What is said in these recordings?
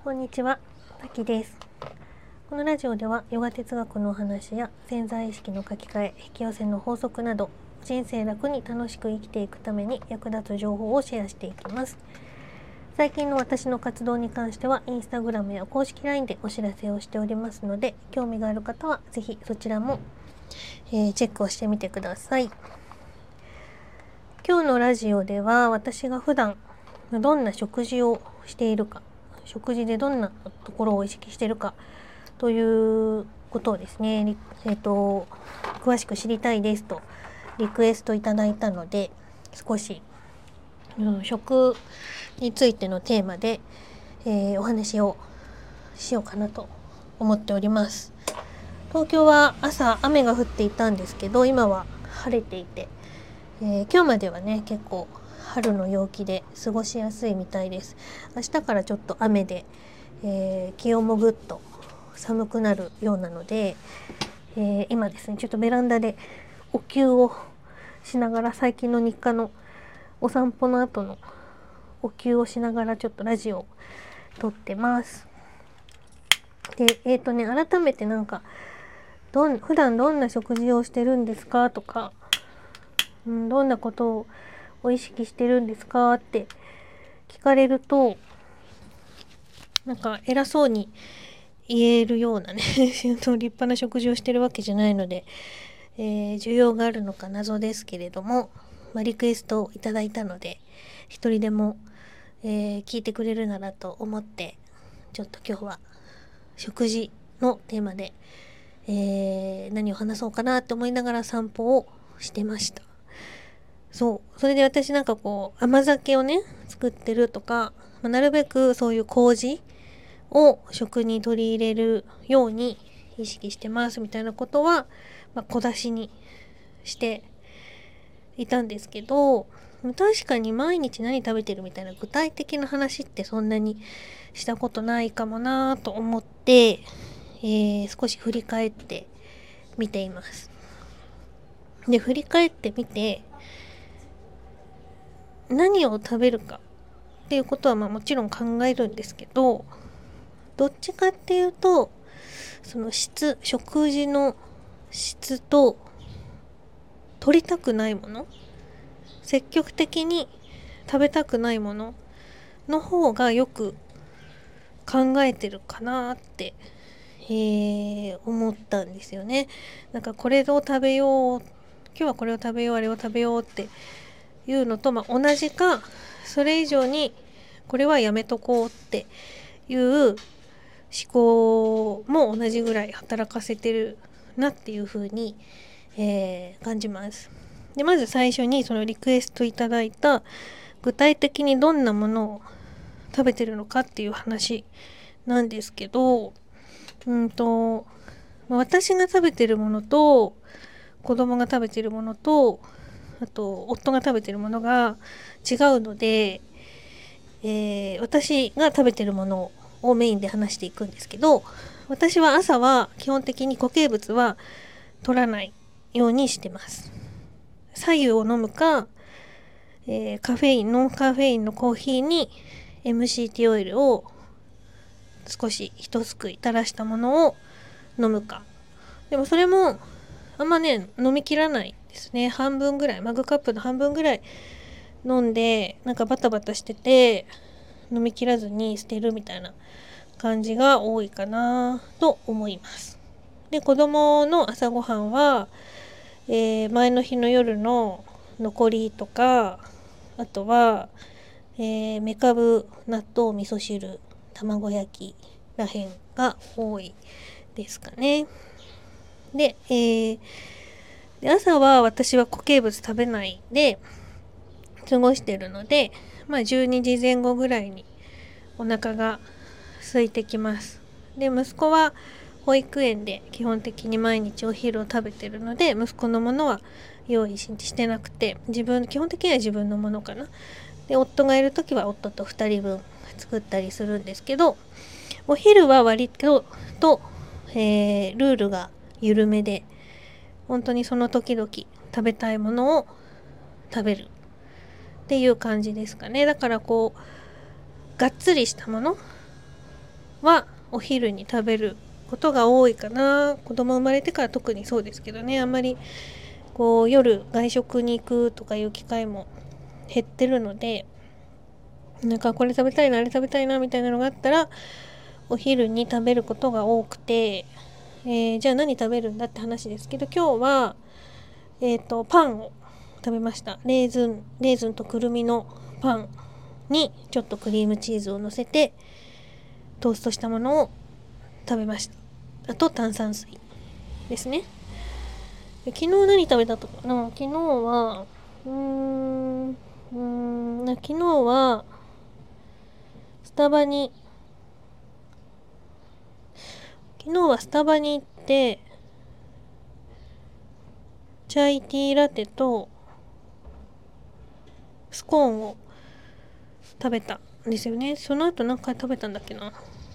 こんにちは、たきです。このラジオではヨガ哲学のお話や潜在意識の書き換え、引き寄せの法則など人生楽に楽しく生きていくために役立つ情報をシェアしていきます。最近の私の活動に関してはインスタグラムや公式 LINE でお知らせをしておりますので、興味がある方はぜひそちらも、チェックをしてみてください。今日のラジオでは私が普段どんな食事をしているか、食事でどんなところを意識しているかということをですね、詳しく知りたいですとリクエストいただいたので、少し、食についてのテーマで、お話をしようかなと思っております。東京は朝雨が降っていたんですけど、今は晴れていて、今日まではね結構春の陽気で過ごしやすいみたいです。明日からちょっと雨で、気温もぐっと寒くなるようなので、今ですねちょっとベランダでお灸をしながら、最近の日課のお散歩の後のお灸をしながらちょっとラジオを撮ってます。で改めて普段どんな食事をしてるんですかとか、どんなことを意識してるんですかって聞かれると、偉そうに言えるようなね立派な食事をしてるわけじゃないので、需要があるのか謎ですけれども、リクエストをいただいたので一人でも、聞いてくれるならと思って、ちょっと今日は食事のテーマで、何を話そうかなって思いながら散歩をしてました。それで私甘酒をね作ってるとか、なるべくそういう麹を食に取り入れるように意識してますみたいなことは、小出しにしていたんですけど、確かに毎日何食べてるみたいな具体的な話ってそんなにしたことないかもなと思って、少し振り返ってみています。で振り返ってみて、何を食べるかっていうことはもちろん考えるんですけど、どっちかっていうとその食事の質と取りたくないもの、積極的に食べたくないものの方がよく考えてるかなって、思ったんですよね。これを食べよう、今日はこれを食べよう、あれを食べようっていうのと、同じかそれ以上にこれはやめとこうっていう思考も同じぐらい働かせてるなっていう風に、感じます。でまず最初にそのリクエストいただいた具体的にどんなものを食べてるのかっていう話なんですけど、私が食べてるものと子供が食べてるものと、あと夫が食べてるものが違うので、私が食べてるものをメインで話していくんですけど、私は朝は基本的に固形物は取らないようにしてます。白湯を飲むか、ノンカフェインのコーヒーに MCT オイルを少し一すくい垂らしたものを飲むか。でもそれもあんまね飲み切らないですね。半分ぐらい、マグカップの半分ぐらい飲んでバタバタしてて飲み切らずに捨てるみたいな感じが多いかなと思います。で子供の朝ごはんは、前の日の夜の残りとか、あとは、めかぶ、納豆、味噌汁、卵焼きらへんが多いですかね。で、朝は私は固形物食べないで過ごしてるので、12時前後ぐらいにお腹が空いてきます。で息子は保育園で基本的に毎日お昼を食べてるので、息子のものは用意してなくて、基本的には自分のものかな。で夫がいる時は夫と2人分作ったりするんですけど、お昼は割とルールが緩めで、本当にその時々食べたいものを食べるっていう感じですかね。だからがっつりしたものはお昼に食べることが多いかな。子供生まれてから特にそうですけどね、あんまりこう夜外食に行くとかいう機会も減ってるので、なんかこれ食べたいなあれ食べたいなみたいなのがあったらお昼に食べることが多くて、じゃあ何食べるんだって話ですけど、今日はパンを食べました。レーズンとくるみのパンにちょっとクリームチーズを乗せてトーストしたものを食べました。あと炭酸水ですね。で昨日何食べたとかな。昨日はスタバに行ってチャイティーラテとスコーンを食べたんですよね。その後何回食べたんだっけな、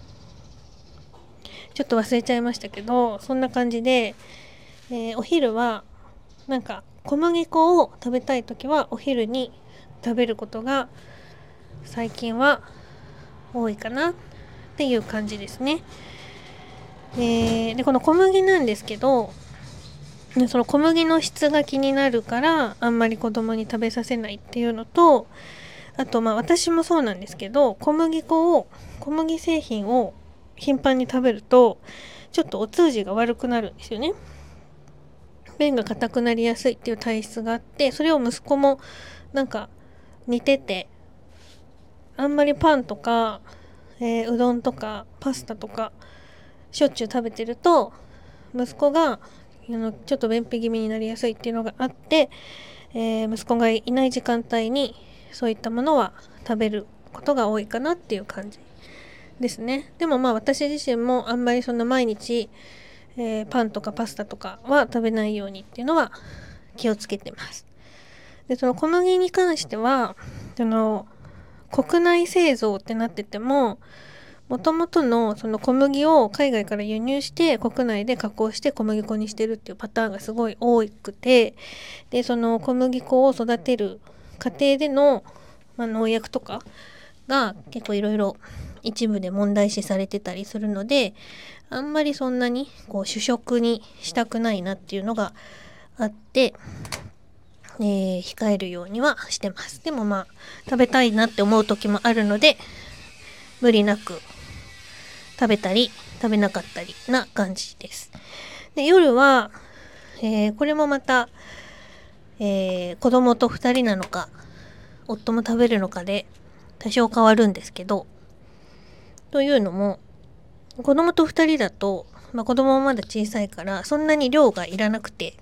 ちょっと忘れちゃいましたけど、そんな感じで、お昼はなんか小麦粉を食べたい時はお昼に食べることが最近は多いかなっていう感じですね。でこの小麦なんですけど、その小麦の質が気になるからあんまり子供に食べさせないっていうのと、あと私もそうなんですけど、小麦製品を頻繁に食べるとちょっとお通じが悪くなるんですよね。便が硬くなりやすいっていう体質があって、それを息子もなんか似てて、あんまりパンとか、うどんとかパスタとかしょっちゅう食べてると息子がちょっと便秘気味になりやすいっていうのがあって、息子がいない時間帯にそういったものは食べることが多いかなっていう感じですね。でも私自身もあんまりそんな毎日、パンとかパスタとかは食べないようにっていうのは気をつけてます。でその小麦に関しては国内製造ってなってても、もともとのその小麦を海外から輸入して国内で加工して小麦粉にしてるっていうパターンがすごい多くて、でその小麦粉を育てる過程での、農薬とかが結構いろいろ一部で問題視されてたりするので、あんまりそんなにこう主食にしたくないなっていうのがあって、控えるようにはしてます。でも食べたいなって思う時もあるので、無理なく食べたり食べなかったりな感じです。で夜は、これもまた、子供と2人なのか夫も食べるのかで多少変わるんですけど、というのも子供と2人だと、子供もまだ小さいからそんなに量がいらなくて、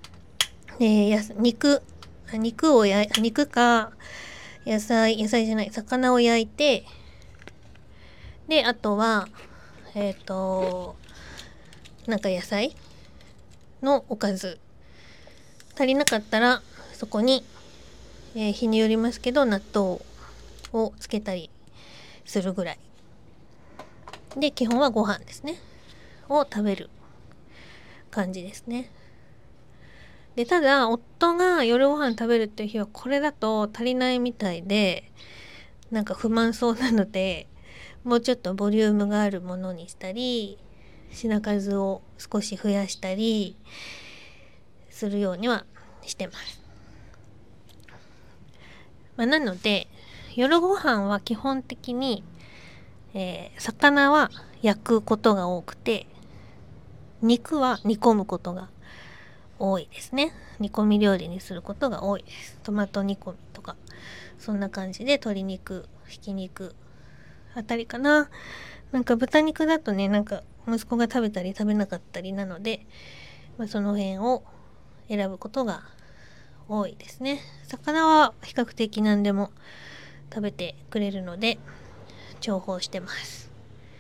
肉か魚を焼いて、であとはなんか野菜のおかず、足りなかったらそこに、日によりますけど納豆をつけたりするぐらいで、基本はご飯ですねを食べる感じですね。でただ夫が夜ご飯食べるっていう日はこれだと足りないみたいで、なんか不満そうなので、もうちょっとボリュームがあるものにしたり、品数を少し増やしたりするようにはしてます。なので夜ご飯は基本的に、魚は焼くことが多くて、肉は煮込むことが多いですね。煮込み料理にすることが多いです。トマト煮込みとかそんな感じで、鶏肉、ひき肉あたりかな。なんか豚肉だとね、なんか息子が食べたり食べなかったりなので、その辺を選ぶことが多いですね。魚は比較的何でも食べてくれるので重宝してます。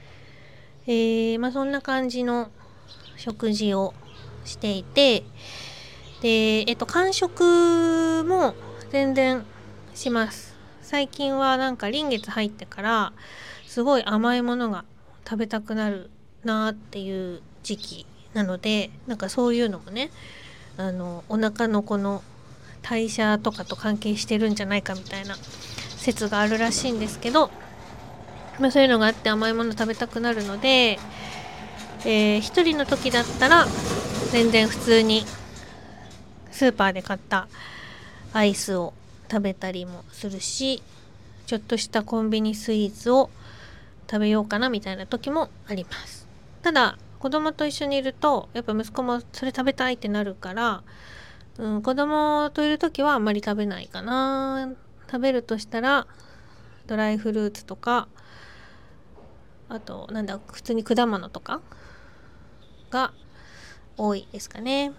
そんな感じの食事をしていて、で間食も全然します。最近はなんか臨月入ってからすごい甘いものが食べたくなるなっていう時期なので、なんかそういうのもね、お腹のこの代謝とかと関係してるんじゃないかみたいな説があるらしいんですけど、 そういうのがあって甘いもの食べたくなるので、一人の時だったら全然普通にスーパーで買ったアイスを食べたりもするし、ちょっとしたコンビニスイーツを食べようかなみたいな時もあります。ただ子供と一緒にいるとやっぱ息子もそれ食べたいってなるから、子供といる時はあんまり食べないかな。食べるとしたらドライフルーツとか、あと普通に果物とかが多いですかね。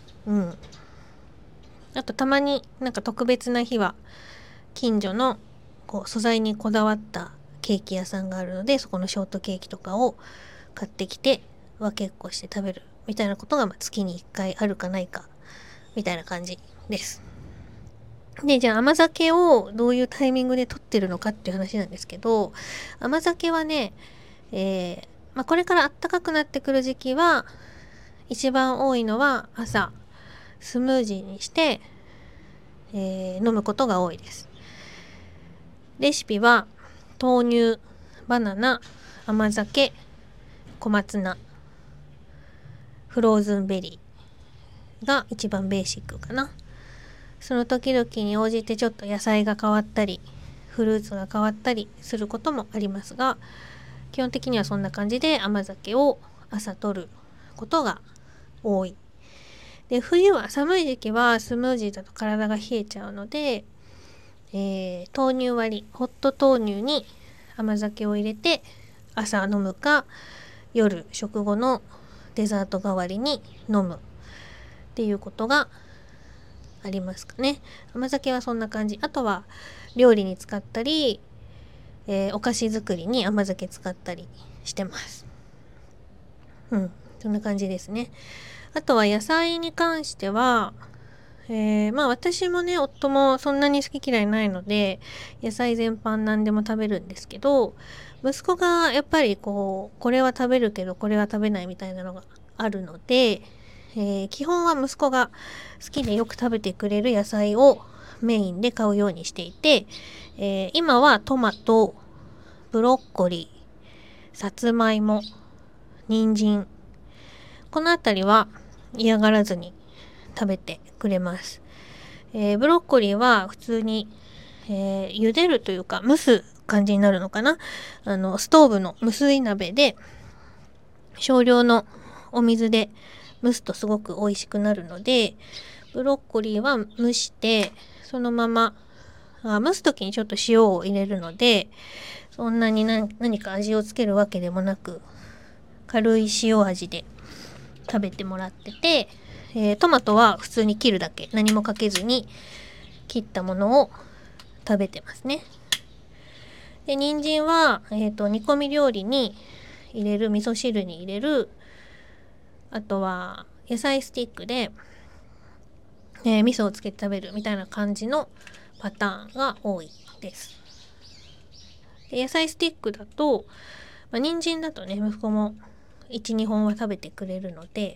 あとたまに特別な日は近所の素材にこだわったケーキ屋さんがあるので、そこのショートケーキとかを買ってきて分けっこして食べるみたいなことが月に1回あるかないかみたいな感じです。で、じゃあ甘酒をどういうタイミングで取ってるのかっていう話なんですけど、甘酒はね、これから暖かくなってくる時期は一番多いのは朝スムージーにして、飲むことが多いです。レシピは豆乳、バナナ、甘酒、小松菜、フローズンベリーが一番ベーシックかな。その時々に応じてちょっと野菜が変わったりフルーツが変わったりすることもありますが、基本的にはそんな感じで甘酒を朝取ることが多い。で、冬は寒い時期はスムージーだと体が冷えちゃうので、豆乳割り、ホット豆乳に甘酒を入れて朝飲むか、夜食後のデザート代わりに飲むっていうことがありますかね。甘酒はそんな感じ。あとは料理に使ったり、お菓子作りに甘酒使ったりしてます。そんな感じですね。あとは野菜に関しては、私もね、夫もそんなに好き嫌いないので野菜全般何でも食べるんですけど、息子がやっぱりこれは食べるけどこれは食べないみたいなのがあるので、基本は息子が好きでよく食べてくれる野菜をメインで買うようにしていて、今はトマト、ブロッコリー、さつまいも、人参、このあたりは嫌がらずに食べてくれます。ブロッコリーは普通に、茹でるというか蒸す感じになるのかな。ストーブの無水鍋で少量のお水で蒸すとすごく美味しくなるので、ブロッコリーは蒸してそのまま蒸す時にちょっと塩を入れるので、そんなに何か味をつけるわけでもなく軽い塩味で食べてもらってて、トマトは普通に切るだけ、何もかけずに切ったものを食べてますね。で、人参は、煮込み料理に入れる、味噌汁に入れる、あとは野菜スティックで、味噌をつけて食べるみたいな感じのパターンが多いです。で、野菜スティックだと、人参だとね、息子も 1,2 本は食べてくれるので、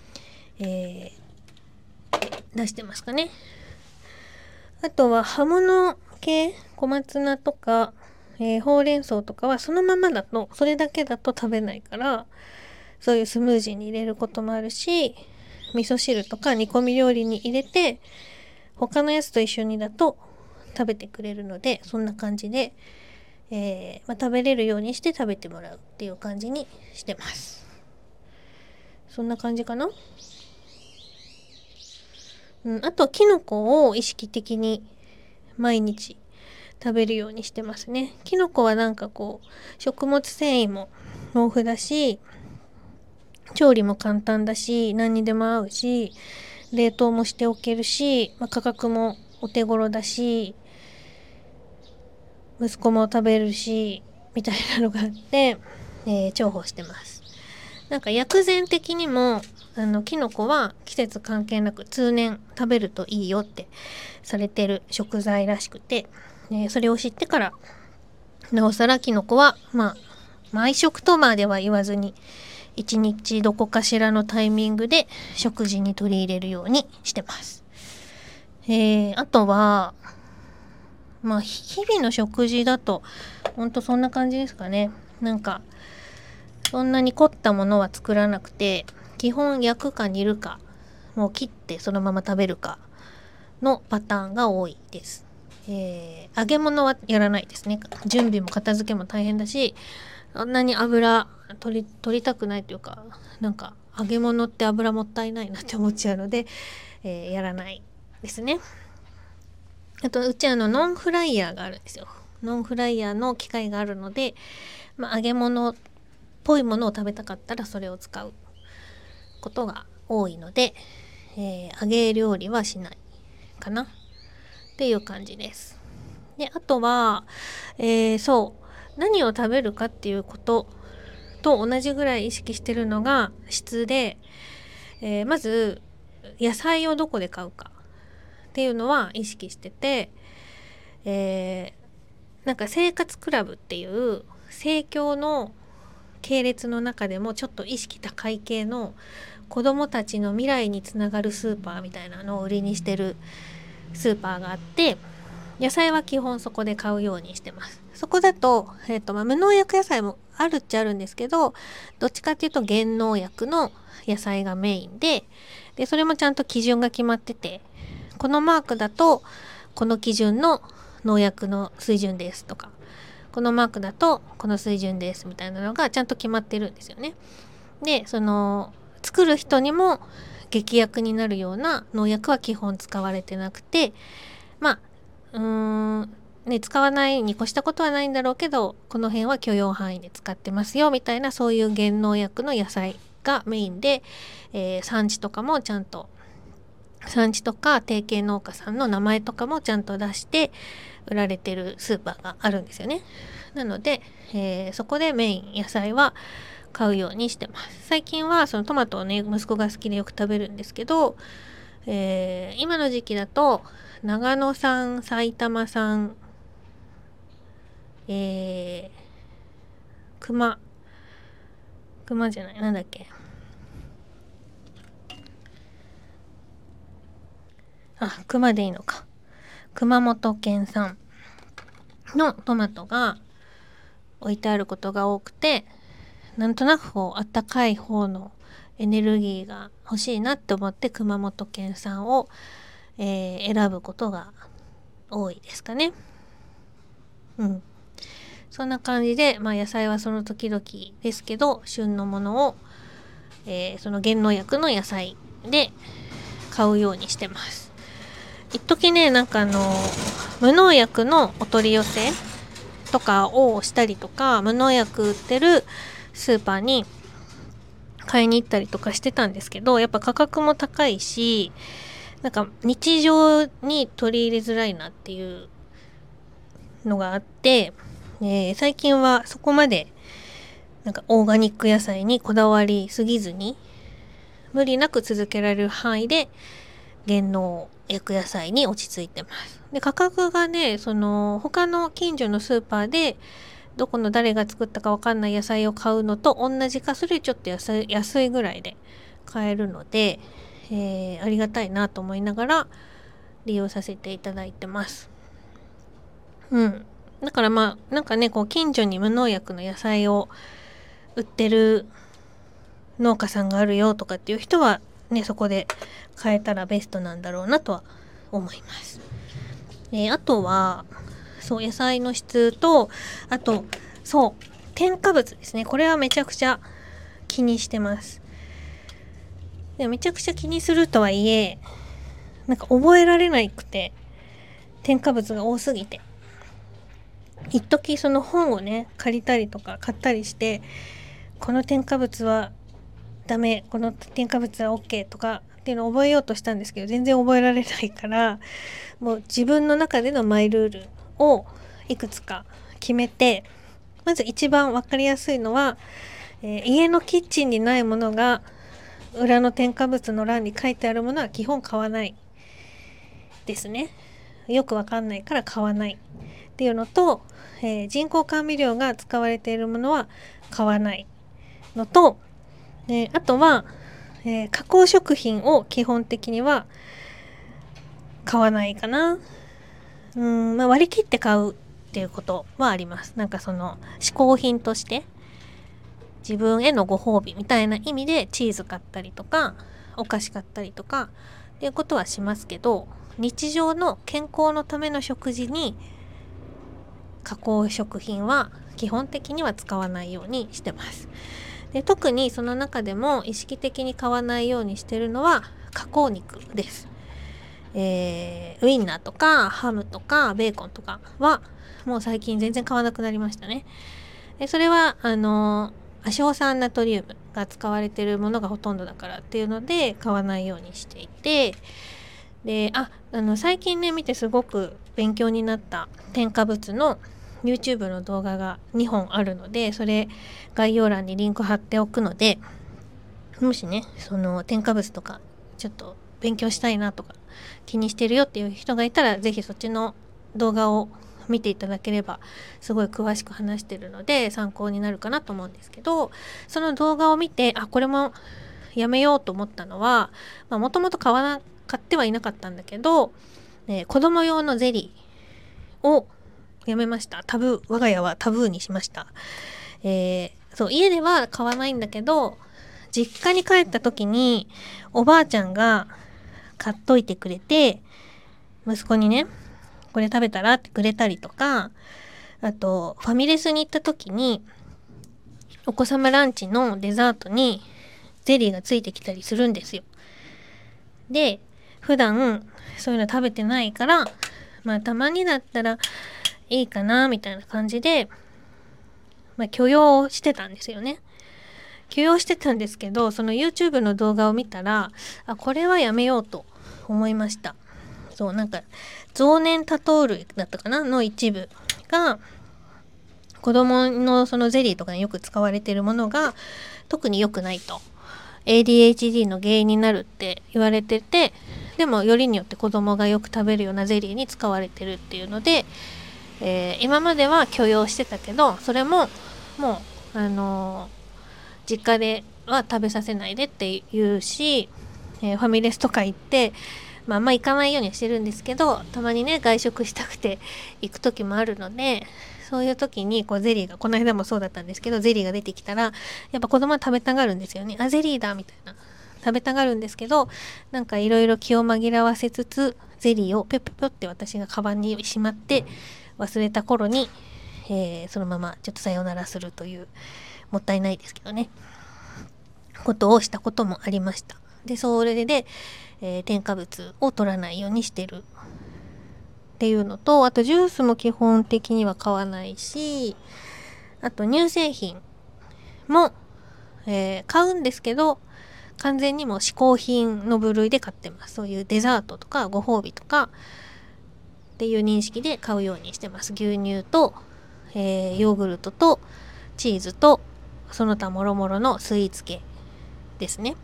出してますかね。あとは葉物系、小松菜とか、ほうれん草とかはそのままだと、それだけだと食べないから、そういうスムージーに入れることもあるし、味噌汁とか煮込み料理に入れて他のやつと一緒にだと食べてくれるので、そんな感じで、食べれるようにして食べてもらうっていう感じにしてます。そんな感じかな。あとキノコを意識的に毎日食べるようにしてますね。キノコは食物繊維も豊富だし、調理も簡単だし、何にでも合うし、冷凍もしておけるし、価格もお手頃だし、息子も食べるしみたいなのがあって、重宝してます。薬膳的にもキノコは季節関係なく通年食べるといいよってされてる食材らしくて、それを知ってからなおさらキノコは毎食とまでは言わずに1日どこかしらのタイミングで食事に取り入れるようにしてます。あとは日々の食事だとほんとそんな感じですかね。なんかそんなに凝ったものは作らなくて、基本焼くか煮るか、もう切ってそのまま食べるかのパターンが多いです。揚げ物はやらないですね。準備も片付けも大変だし、そんなに油取りたくないというか、なんか揚げ物って油もったいないなって思っちゃうので、やらないですね。あとうちノンフライヤーがあるんですよ。ノンフライヤーの機械があるので、揚げ物っぽいものを食べたかったらそれを使うことが多いので、揚げ料理はしないかなっていう感じです。で、あとは、何を食べるかっていうことと同じぐらい意識してるのが質で、まず野菜をどこで買うかっていうのは意識してて、なんか生活クラブっていう生協の系列の中でもちょっと意識高い系の子どもたちの未来につながるスーパーみたいなのを売りにしてるスーパーがあって、野菜は基本そこで買うようにしてます。そこだと、無農薬野菜もあるっちゃあるんですけど、どっちかっていうと原農薬の野菜がメインで、それもちゃんと基準が決まってて、このマークだとこの基準の農薬の水準ですとか、このマークだとこの水準ですみたいなのがちゃんと決まってるんですよね。で、作る人にも劇薬になるような農薬は基本使われてなくて、使わないに越したことはないんだろうけど、この辺は許容範囲で使ってますよみたいな、そういう原農薬の野菜がメインで、産地とかもちゃんと、産地とか提携農家さんの名前とかもちゃんと出して売られてるスーパーがあるんですよね。なので、そこでメイン野菜は買うようにしてます。最近はそのトマトをね、息子が好きでよく食べるんですけど、今の時期だと長野産、埼玉産、熊じゃない、なんだっけ、熊でいいのか、熊本県産のトマトが置いてあることが多くて、なんとなくあったかい方のエネルギーが欲しいなって思って熊本県産を、選ぶことが多いですかね。そんな感じで、野菜はその時々ですけど、旬のものを、その原農薬の野菜で買うようにしてます。一時ね、無農薬のお取り寄せとかをしたりとか、無農薬売ってるスーパーに買いに行ったりとかしてたんですけど、やっぱ価格も高いし、日常に取り入れづらいなっていうのがあって、最近はそこまでオーガニック野菜にこだわりすぎずに、無理なく続けられる範囲で原農薬野菜に落ち着いてます。で、価格がね、他の近所のスーパーでどこの誰が作ったかわかんない野菜を買うのと同じか、それちょっと安いぐらいで買えるので、ありがたいなと思いながら利用させていただいてます。だから近所に無農薬の野菜を売ってる農家さんがあるよとかっていう人はね、そこで買えたらベストなんだろうなとは思います。あとは野菜の質と、あと添加物ですね。これはめちゃくちゃ気にしてます。でめちゃくちゃ気にするとはいえ、覚えられなくて、添加物が多すぎて、一時その本をね借りたりとか買ったりして、この添加物はダメ、この添加物は OK とかっていうのを覚えようとしたんですけど、全然覚えられないから、もう自分の中でのマイルールをいくつか決めて、まず一番わかりやすいのは、家のキッチンにないものが裏の添加物の欄に書いてあるものは基本買わないですね。よくわかんないから買わないっていうのと、人工甘味料が使われているものは買わないのと、あとは、加工食品を基本的には買わないかな。 割り切って買うっていうことはあります。なんかその嗜好品として自分へのご褒美みたいな意味でチーズ買ったりとかお菓子買ったりとかっていうことはしますけど、日常の健康のための食事に加工食品は基本的には使わないようにしてます。で、特にその中でも意識的に買わないようにしてるのは加工肉です。ウインナーとかハムとかベーコンとかはもう最近全然買わなくなりましたね。で、それは亜硝酸ナトリウムが使われているものがほとんどだからっていうので買わないようにしていて、で、最近ね見てすごく勉強になった添加物の YouTube の動画が2本あるので、それ概要欄にリンク貼っておくので、もしねその添加物とかちょっと勉強したいなとか気にしてるよっていう人がいたら、ぜひそっちの動画を見ていただければすごい詳しく話してるので参考になるかなと思うんですけど、その動画を見てこれもやめようと思ったのは、もともと買ってはいなかったんだけど、子供用のゼリーをやめました。我が家はタブーにしました。そう、家では買わないんだけど、実家に帰った時におばあちゃんが買っといてくれて、息子にねこれ食べたらってくれたりとか、あとファミレスに行った時にお子様ランチのデザートにゼリーがついてきたりするんですよ。で、普段そういうの食べてないから、たまにだったらいいかなみたいな感じで、許容してたんですよね。許容してたんですけど、その YouTube の動画を見たらこれはやめようと思いました。そう、なんか増粘多糖類だったかなの一部が子供のそのゼリーとかによく使われているものが特に良くないと、 ADHD の原因になるって言われてて、でもよりによって子供がよく食べるようなゼリーに使われてるっていうので、今までは許容してたけど、それももう実家では食べさせないでって言うし、ファミレスとか行ってあんま行かないようにしてるんですけど、たまにね外食したくて行く時もあるので、そういう時にゼリーが、この間もそうだったんですけど、ゼリーが出てきたらやっぱ子供は食べたがるんですよね。ゼリーだみたいな、食べたがるんですけど、なんかいろいろ気を紛らわせつつゼリーをぴょぴょぴょって私がカバンにしまって忘れた頃に、そのままちょっとさようならするという、もったいないですけどね、ことをしたこともありました。で、それで、添加物を取らないようにしてるっていうのと、あとジュースも基本的には買わないし、あと乳製品も、買うんですけど、完全にも嗜好品の部類で買ってます。そういうデザートとかご褒美とかっていう認識で買うようにしてます。牛乳と、ヨーグルトとチーズとその他もろもろのスイーツ系ですね。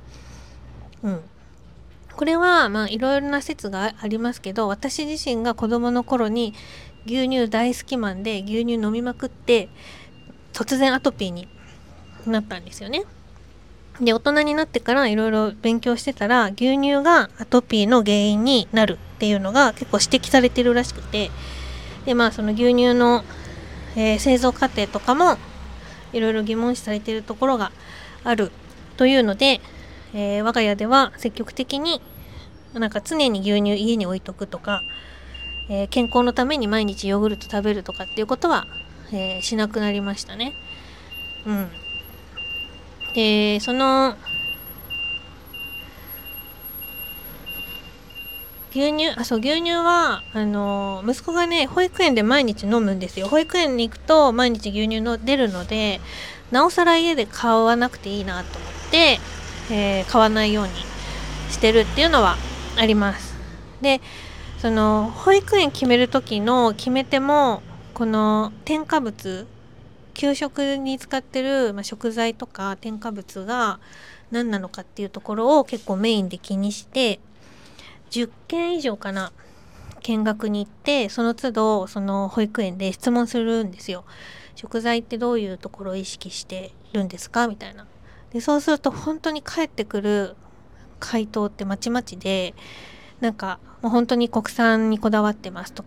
これはいろいろな説がありますけど、私自身が子供の頃に牛乳大好きマンで牛乳飲みまくって突然アトピーになったんですよね。で、大人になってからいろいろ勉強してたら、牛乳がアトピーの原因になるっていうのが結構指摘されてるらしくて、でその牛乳の、製造過程とかもいろいろ疑問視されているところがあるというので、我が家では積極的になんか常に牛乳家に置いとくとか、健康のために毎日ヨーグルト食べるとかっていうことは、しなくなりましたね。で、その牛乳は息子がね保育園で毎日飲むんですよ。保育園に行くと毎日牛乳の出るので、なおさら家で買わなくていいなと思って、買わないようにしてるっていうのはあります。で、その保育園決める時の決め手も、この添加物、給食に使ってる、食材とか添加物が何なのかっていうところを結構メインで気にして、10件以上かな見学に行って、その都度その保育園で質問するんですよ。食材ってどういうところを意識してるんですかみたいな。で、そうすると本当に返ってくる回答ってまちまちで、なんかもう本当に国産にこだわってますとか、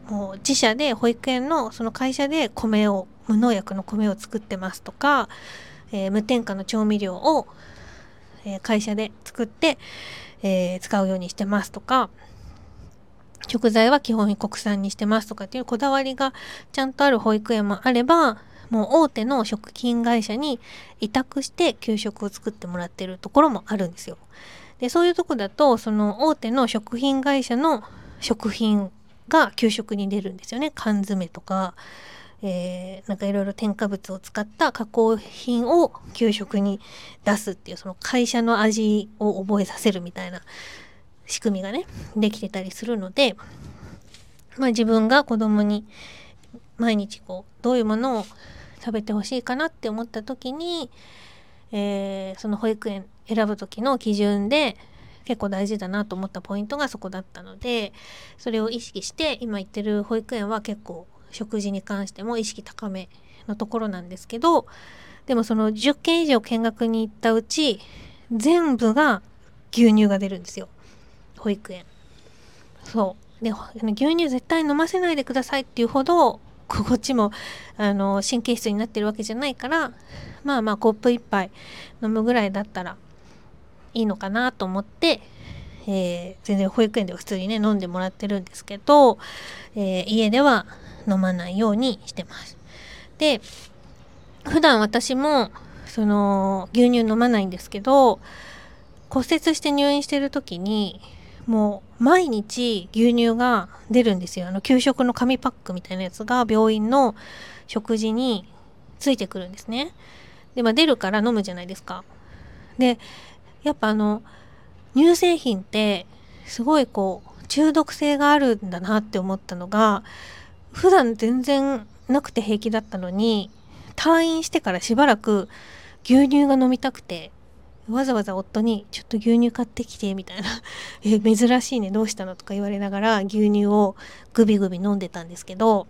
もう自社で保育園のその会社で無農薬の米を作ってますとか、無添加の調味料を、会社で作って、使うようにしてますとか、食材は基本国産にしてますとかっていうこだわりがちゃんとある保育園もあれば、もう大手の食品会社に委託して給食を作ってもらってるところもあるんですよ。でそういうとこだとその大手の食品会社の食品が給食に出るんですよね。缶詰とか、なんかいろいろ添加物を使った加工品を給食に出すっていう、その会社の味を覚えさせるみたいな仕組みがねできてたりするので、自分が子供に毎日どういうものを食べてほしいかなって思った時に、その保育園選ぶ時の基準で結構大事だなと思ったポイントがそこだったので、それを意識して今行ってる保育園は結構食事に関しても意識高めのところなんですけど、でもその10件以上見学に行ったうち全部が牛乳が出るんですよ、保育園。そうで、牛乳絶対飲ませないでくださいっていうほどこっちも神経質になってるわけじゃないから、コップ1杯飲むぐらいだったらいいのかなと思って、全然保育園では普通にね飲んでもらってるんですけど、家では飲まないようにしてます。で普段私もその牛乳飲まないんですけど、骨折して入院してる時にもう毎日牛乳が出るんですよ。給食の紙パックみたいなやつが病院の食事についてくるんですね。で出るから飲むじゃないですか。でやっぱ乳製品ってすごい中毒性があるんだなって思ったのが、普段全然なくて平気だったのに退院してからしばらく牛乳が飲みたくて、わざわざ夫にちょっと牛乳買ってきてみたいな珍しいね、どうしたのとか言われながら牛乳をグビグビ飲んでたんですけど、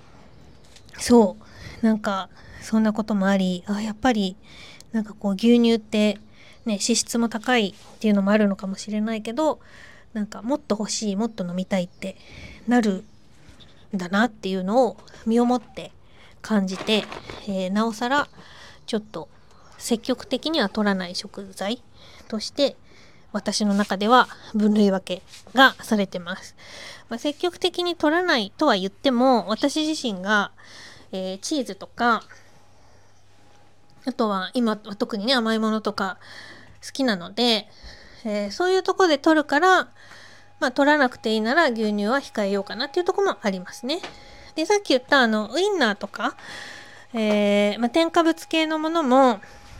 そうなんかそんなこともあり、やっぱりなんか牛乳ってね、脂質も高いっていうのもあるのかもしれないけど、なんかもっと欲しい、もっと飲みたいってなるんだなっていうのを身をもって感じて、なおさらちょっと積極的には取らない食材として私の中では分類分けがされてます。積極的に取らないとは言っても、私自身が、チーズとか、あとは今は特にね甘いものとか好きなので、そういうとこで取るから、取らなくていいなら牛乳は控えようかなっていうところもありますね。でさっき言ったウインナーとか、添加物系のものも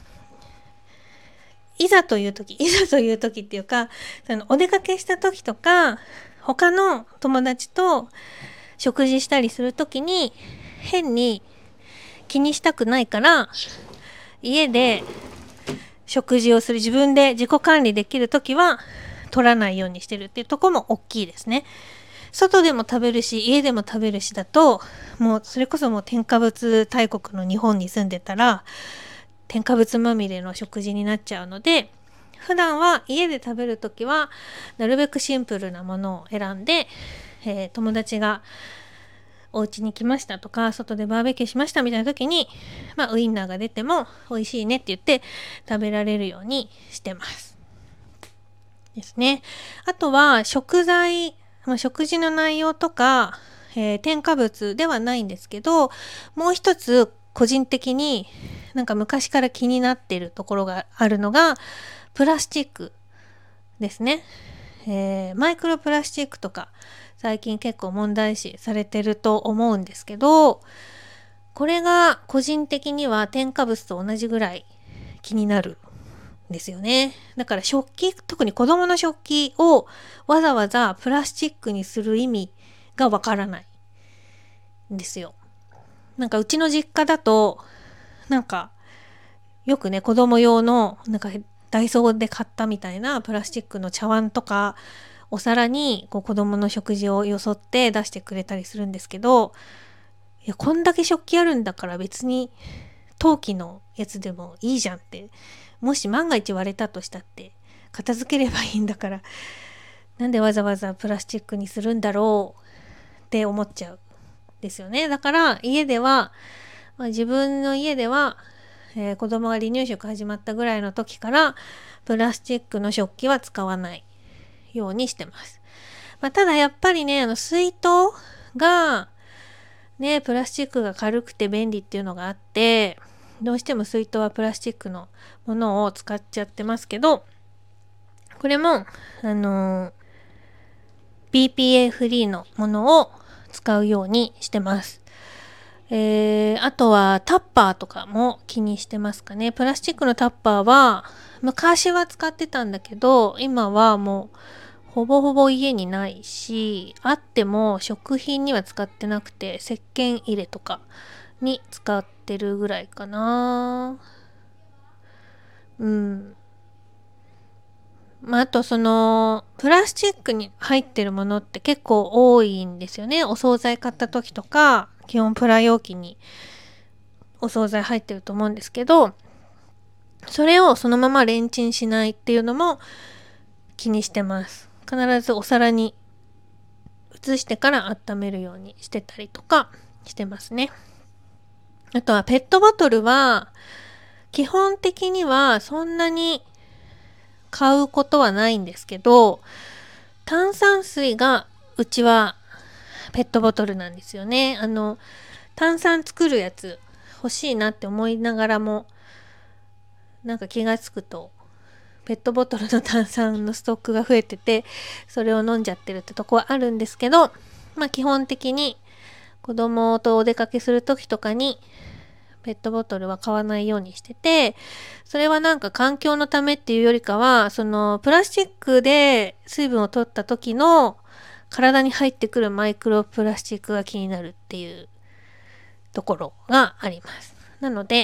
いざという時っていうか、お出かけした時とか他の友達と食事したりする時に変に気にしたくないから、家で食事をする、自分で自己管理できる時は取らないようにしてるっていうところも大きいですね。外でも食べるし家でも食べるしだと、もうそれこそもう添加物大国の日本に住んでたら添加物まみれの食事になっちゃうので、普段は家で食べるときはなるべくシンプルなものを選んで、友達がお家に来ましたとか外でバーベキューしましたみたいな時に、ウインナーが出ても美味しいねって言って食べられるようにしてますですね。あとは食材、食事の内容とか、添加物ではないんですけど、もう一つ個人的になんか昔から気になっているところがあるのがプラスチックですね。マイクロプラスチックとか最近結構問題視されてると思うんですけど、これが個人的には添加物と同じぐらい気になるんですよね。だから食器、特に子供の食器をわざわざプラスチックにする意味がわからないんですよ。なんかうちの実家だとなんかよくね、子供用のなんかダイソーで買ったみたいなプラスチックの茶碗とかお皿に子供の食事をよそって出してくれたりするんですけど、いやこんだけ食器あるんだから別に陶器のやつでもいいじゃんって、もし万が一割れたとしたって片付ければいいんだから、なんでわざわざプラスチックにするんだろうっって思っちゃうですよね。だから家では、自分の家では、子供が離乳食始まったぐらいの時からプラスチックの食器は使わないようにしてます。ただやっぱりね、水筒がね、プラスチックが軽くて便利っていうのがあって、どうしても水筒はプラスチックのものを使っちゃってますけど、これもBPA フリーのものを使うようにしてます。あとはタッパーとかも気にしてますかね。プラスチックのタッパーは昔は使ってたんだけど、今はもうほぼほぼ家にないし、あっても食品には使ってなくて、石鹸入れとかに使ってるぐらいかな。あとプラスチックに入ってるものって結構多いんですよね。お惣菜買った時とか、基本プラ容器にお惣菜入ってると思うんですけど、それをそのままレンチンしないっていうのも気にしてます。必ずお皿に移してから温めるようにしてたりとかしてますね。あとはペットボトルは基本的にはそんなに買うことはないんですけど、炭酸水がうちはペットボトルなんですよね。炭酸作るやつ欲しいなって思いながらも、なんか気がつくとペットボトルの炭酸のストックが増えてて、それを飲んじゃってるってとこはあるんですけど、基本的に子供とお出かけする時とかにペットボトルは買わないようにしてて、それはなんか環境のためっていうよりかは、プラスチックで水分を取った時の体に入ってくるマイクロプラスチックが気になるっていうところがあります。なので、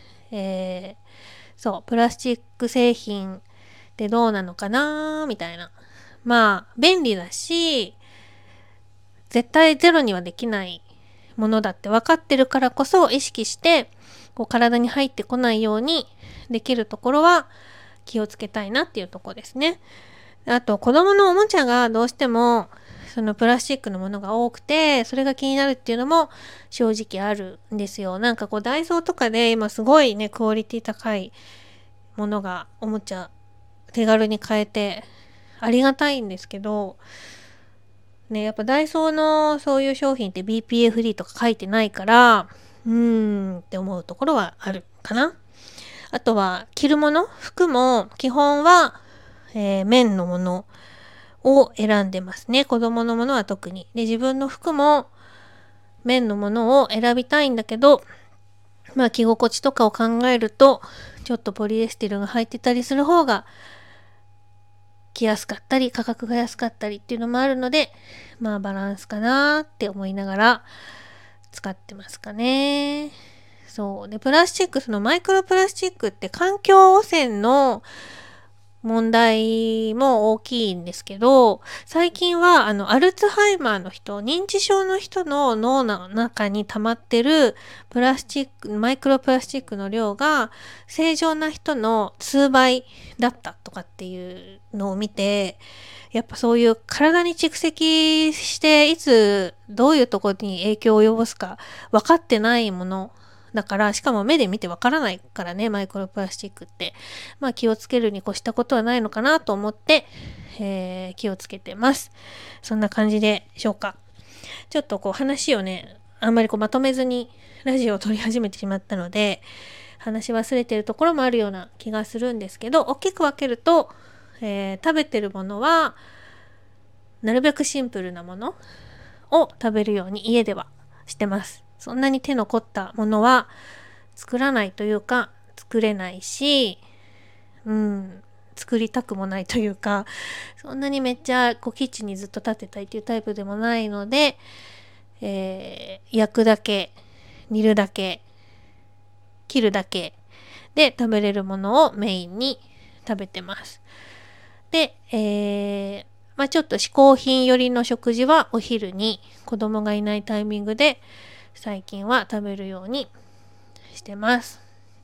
プラスチック製品ってどうなのかなみたいな。便利だし、絶対ゼロにはできないものだって分かってるからこそ意識して体に入ってこないようにできるところは気をつけたいなっていうところですね。あと子供のおもちゃがどうしてもプラスチックのものが多くて、それが気になるっていうのも正直あるんですよ。なんかダイソーとかで今すごいね、クオリティ高いものがおもちゃ手軽に買えてありがたいんですけど、ね、やっぱダイソーのそういう商品って BPA フリーとか書いてないから、って思うところはあるかな。あとは着るもの、服も基本は、綿のものを選んでますね。子供のものは特に。で、自分の服も綿のものを選びたいんだけど、着心地とかを考えると、ちょっとポリエステルが入ってたりする方が着やすかったり、価格が安かったりっていうのもあるので、バランスかなーって思いながら使ってますかね。そう。で、プラスチック、マイクロプラスチックって環境汚染の問題も大きいんですけど、最近はアルツハイマーの人、認知症の人の脳の中に溜まってるプラスチック、マイクロプラスチックの量が正常な人の数倍だったとかっていうのを見て、やっぱそういう体に蓄積していつどういうところに影響を及ぼすか分かってないものだから、しかも目で見てわからないからね、マイクロプラスチックって。気をつけるに越したことはないのかなと思って、気をつけてます。そんな感じでしょうか。ちょっと話をね、あんまりまとめずにラジオを撮り始めてしまったので、話し忘れてるところもあるような気がするんですけど、大きく分けると、食べてるものは、なるべくシンプルなものを食べるように家ではしてます。そんなに手の凝ったものは作らないというか、作れないし、作りたくもないというか、そんなにめっちゃキッチンにずっと立ってたいっていうタイプでもないので、焼くだけ、煮るだけ、切るだけで食べれるものをメインに食べてます。で、ちょっと嗜好品寄りの食事はお昼に子供がいないタイミングで最近は食べるようにしてます。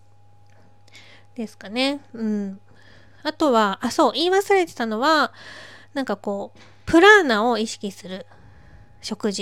ですかね。あとは、言い忘れてたのは、プラーナを意識する食事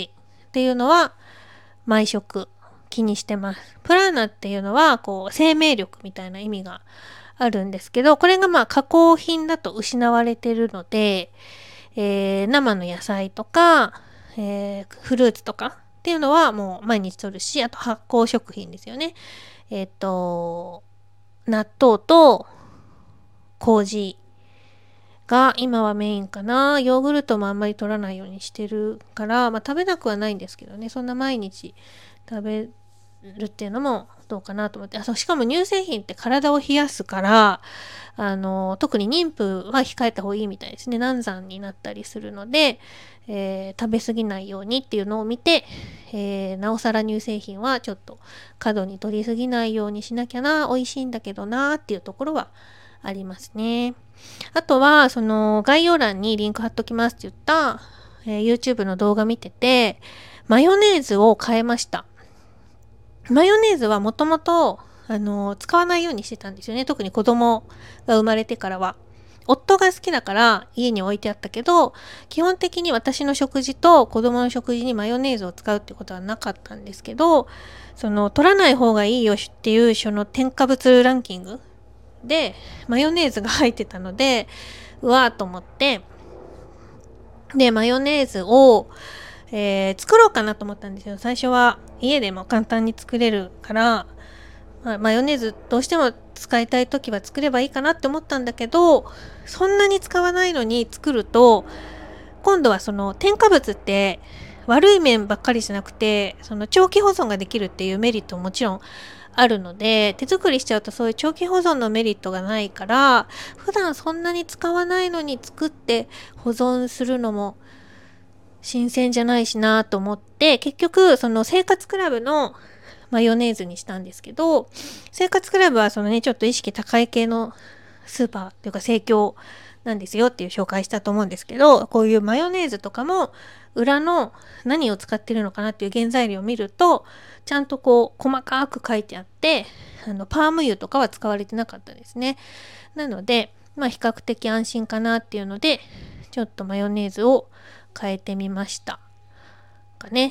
っていうのは毎食気にしてます。プラーナっていうのはこう生命力みたいな意味があるんですけど、これがまあ加工品だと失われてるので、生の野菜とか、フルーツとかっていうのはもう毎日摂るし、あと発酵食品ですよね。納豆と麹が今はメインかな。ヨーグルトもあんまり取らないようにしてるから、食べなくはないんですけどね、そんな毎日食べるっていうのもどうかなと思って。しかも乳製品って体を冷やすから、特に妊婦は控えた方がいいみたいですね。難産になったりするので、食べ過ぎないようにっていうのを見て、なおさら乳製品はちょっと過度に取り過ぎないようにしなきゃな、美味しいんだけどなっていうところはありますね。あとは、その概要欄にリンク貼っときますって言った、YouTube の動画見てて、マヨネーズを変えました。マヨネーズはもともと、使わないようにしてたんですよね。特に子供が生まれてからは。夫が好きだから家に置いてあったけど、基本的に私の食事と子供の食事にマヨネーズを使うってことはなかったんですけど、取らない方がいいよっていうその添加物ランキングでマヨネーズが入ってたので、うわーと思って、で、マヨネーズを、作ろうかなと思ったんですよ。最初は家でも簡単に作れるから、マヨネーズどうしても使いたい時は作ればいいかなって思ったんだけど、そんなに使わないのに作ると、今度はその添加物って悪い面ばっかりじゃなくて、その長期保存ができるっていうメリットももちろんあるので、手作りしちゃうとそういう長期保存のメリットがないから、普段そんなに使わないのに作って保存するのも新鮮じゃないしなと思って、結局その生活クラブのマヨネーズにしたんですけど、生活クラブはそのね、ちょっと意識高い系のスーパーっていうか生協なんですよっていう紹介したと思うんですけど、こういうマヨネーズとかも裏の何を使ってるのかなっていう原材料を見ると、ちゃんとこう細かく書いてあって、パーム油とかは使われてなかったですね。なので、比較的安心かなっていうので、ちょっとマヨネーズを変えてみました。かね。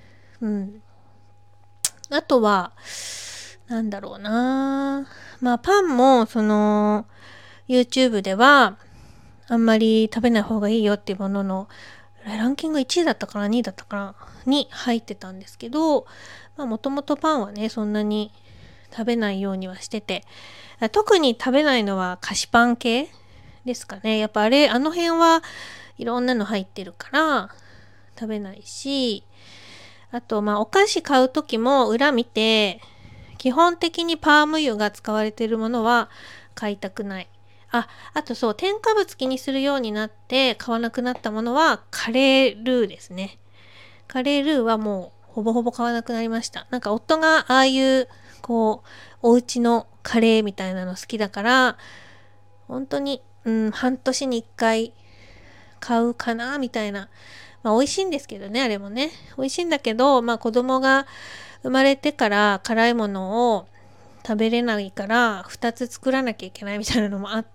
あとは、なんだろうな。パンも、YouTube では、あんまり食べない方がいいよっていうものの、ランキング1位だったかな、2位だったかな、に入ってたんですけど、もともとパンはね、そんなに食べないようにはしてて、特に食べないのは菓子パン系ですかね。やっぱあの辺はいろんなの入ってるから、食べないし、あと、お菓子買うときも裏見て、基本的にパーム油が使われているものは買いたくない。あとそう、添加物気にするようになって買わなくなったものはカレールーですね。カレールーはもうほぼほぼ買わなくなりました。なんか夫がああいう、お家のカレーみたいなの好きだから、本当に、半年に1回買うかな、みたいな。美味しいんですけどね、あれもね。美味しいんだけど、子供が生まれてから辛いものを食べれないから2つ作らなきゃいけないみたいなのもあって、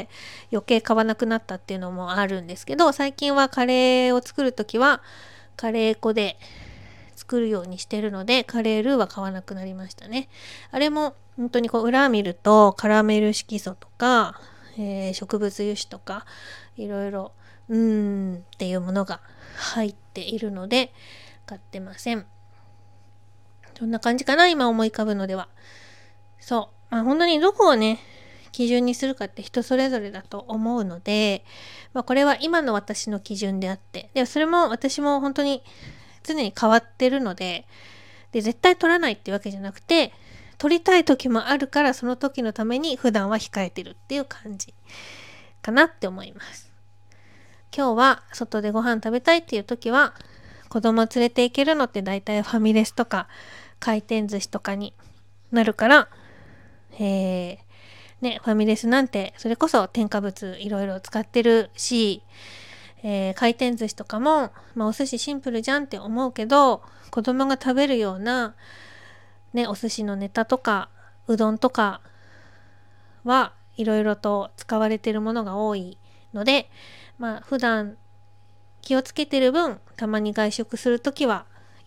余計買わなくなったっていうのもあるんですけど、最近はカレーを作るときはカレー粉で作るようにしてるので、カレールーは買わなくなりましたね。あれも本当に裏見るとカラメル色素とか、植物油脂とかいろいろっていうものが入っているので買ってません。そんな感じかな、今思い浮かぶのでは。そう。本当にどこをね、基準にするかって人それぞれだと思うので、これは今の私の基準であって、でそれも私も本当に常に変わってるので、絶対取らないってわけじゃなくて、取りたい時もあるからその時のために普段は控えてるっていう感じかなって思います。今日は外でご飯食べたいっていう時は、子供連れて行けるのって大体ファミレスとか回転寿司とかになるから、ファミレスなんてそれこそ添加物いろいろ使ってるし、回転寿司とかも、お寿司シンプルじゃんって思うけど、子供が食べるような、お寿司のネタとかうどんとかはいろいろと使われてるものが多いので、普段気をつけてる分、たまに外食するときは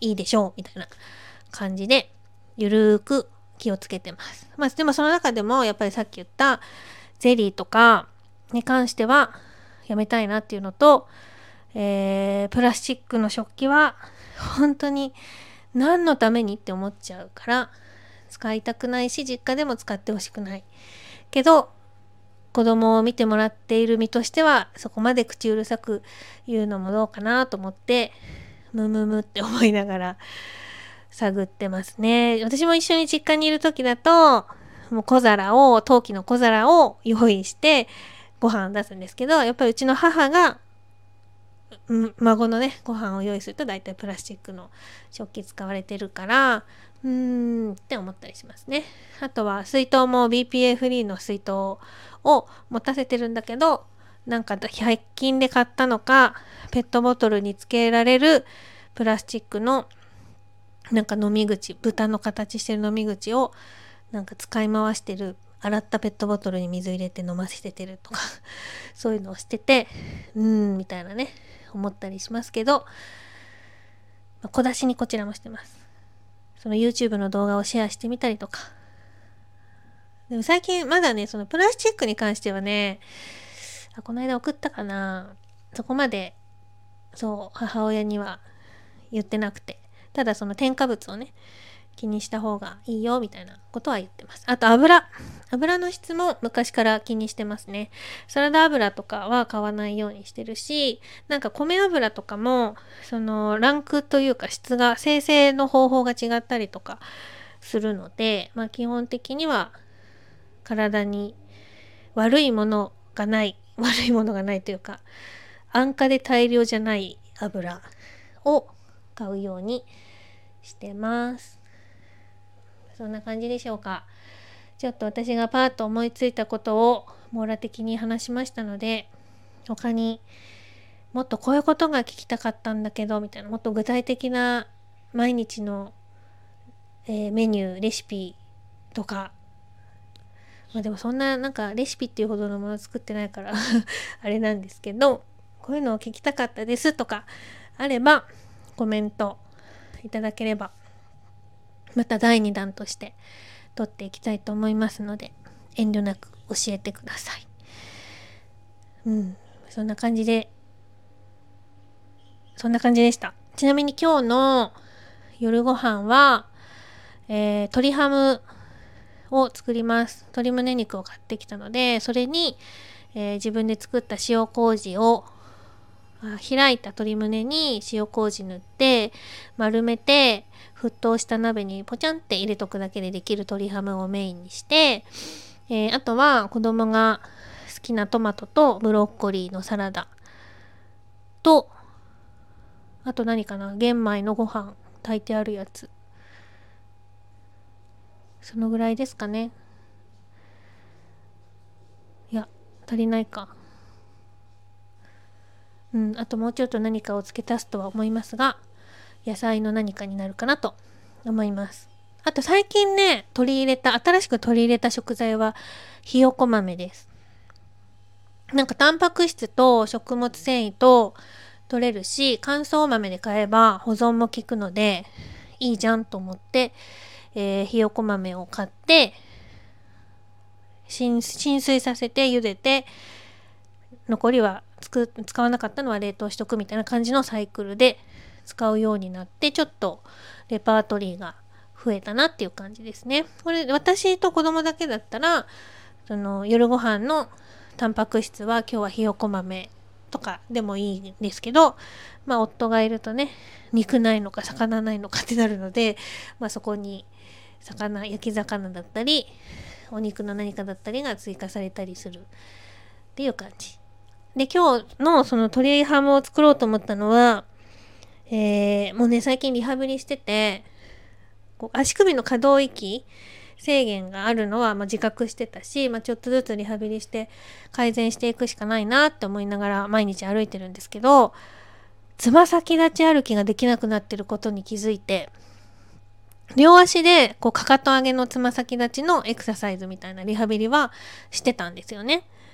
いいでしょうみたいな感じでゆるーく気をつけてます。でもその中でもやっぱりさっき言ったゼリーとかに関してはやめたいなっていうのと、プラスチックの食器は本当に何のためにって思っちゃうから使いたくないし、実家でも使ってほしくないけど、子供を見てもらっている身としてはそこまで口うるさく言うのもどうかなと思って、ムムムって思いながら探ってますね。私も一緒に実家にいる時だと、もう陶器の小皿を用意してご飯を出すんですけど、やっぱりうちの母が孫のねご飯を用意すると大体プラスチックの食器使われてるからって思ったりしますね。あとは水筒も BPA フリーの水筒を持たせてるんだけど、なんか100均で買ったのかペットボトルにつけられるプラスチックのなんか飲み口、豚の形してる飲み口をなんか使い回してる、洗ったペットボトルに水入れて飲ませてるとかそういうのをしててみたいなね思ったりしますけど、小出しにこちらもしてます。その YouTube の動画をシェアしてみたりとか。でも最近まだねそのプラスチックに関してはね、この間送ったかな、そこまで母親には言ってなくて、ただその添加物をね気にした方がいいよみたいなことは言ってます。あと油の質も昔から気にしてますね。サラダ油とかは買わないようにしてるし、なんか米油とかもそのランクというか質が、生成の方法が違ったりとかするので、基本的には体に悪いものがないというか、安価で大量じゃない油を買うようにしてます。そんな感じでしょうか。ちょっと私がパーッと思いついたことを網羅的に話しましたので、他にもっとこういうことが聞きたかったんだけどみたいな、もっと具体的な毎日の、メニューレシピとか、でもそんななんかレシピっていうほどのもの作ってないからあれなんですけど、こういうのを聞きたかったですとかあればコメントいただければまた第2弾として撮っていきたいと思いますので、遠慮なく教えてください。そんな感じでした。ちなみに今日の夜ご飯は、鶏ハムを作ります。鶏胸肉を買ってきたので、それに、自分で作った塩麹を開いた鶏胸に塩麹塗って丸めて沸騰した鍋にポチャンって入れとくだけでできる鶏ハムをメインにして、あとは子供が好きなトマトとブロッコリーのサラダと、あと何かな、玄米のご飯炊いてあるやつ、そのぐらいですかね。いや足りないか。あともうちょっと何かを付け足すとは思いますが、野菜の何かになるかなと思います。あと最近ね新しく取り入れた食材はひよこ豆です。なんかタンパク質と食物繊維と取れるし、乾燥豆で買えば保存も効くのでいいじゃんと思って、ひよこ豆を買って浸水させて茹でて、残りは使わなかったのは冷凍しとくみたいな感じのサイクルで使うようになって、ちょっとレパートリーが増えたなっていう感じですね。これ私と子供だけだったら、その夜ご飯のタンパク質は今日はひよこ豆とかでもいいんですけど、夫がいるとね、肉ないのか魚ないのかってなるので、そこに焼き魚だったりお肉の何かだったりが追加されたりするっていう感じで、今日のその鶏ハムを作ろうと思ったのは、もうね最近リハビリしてて、足首の可動域制限があるのは自覚してたし、ちょっとずつリハビリして改善していくしかないなって思いながら毎日歩いてるんですけど、つま先立ち歩きができなくなってることに気づいて、両足でかかと上げのつま先立ちのエクササイズみたいなリハビリはしてたんですよね。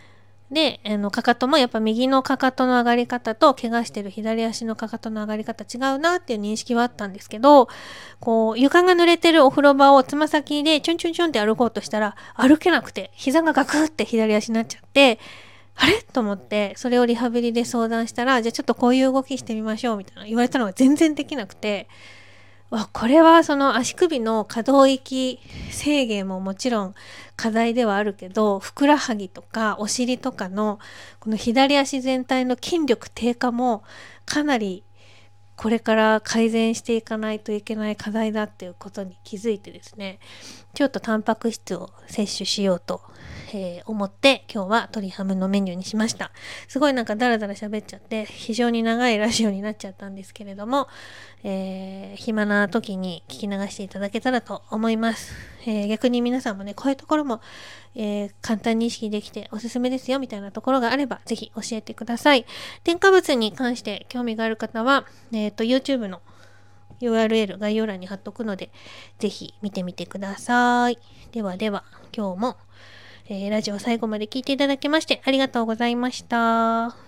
で、かかともやっぱ右のかかとの上がり方と怪我してる左足のかかとの上がり方違うなっていう認識はあったんですけど、こう床が濡れてるお風呂場をつま先でチュンチュンチュンって歩こうとしたら歩けなくて膝がガクって左足になっちゃって、あれと思って、それをリハビリで相談したら、じゃあちょっとこういう動きしてみましょうみたいな言われたのが全然できなくて、これはその足首の可動域制限ももちろん課題ではあるけど、ふくらはぎとかお尻とかのこの左足全体の筋力低下もかなりこれから改善していかないといけない課題だっていうことに気づいてですね、ちょっとタンパク質を摂取しようと、思って今日は鶏ハムのメニューにしました。すごいなんかダラダラ喋っちゃって非常に長いラジオになっちゃったんですけれども、暇な時に聞き流していただけたらと思います。逆に皆さんもね、こういうところも、簡単に意識できておすすめですよみたいなところがあればぜひ教えてください。添加物に関して興味がある方は、YouTube の URL 概要欄に貼っとくのでぜひ見てみてください。ではでは今日も、ラジオ最後まで聞いていただきましてありがとうございました。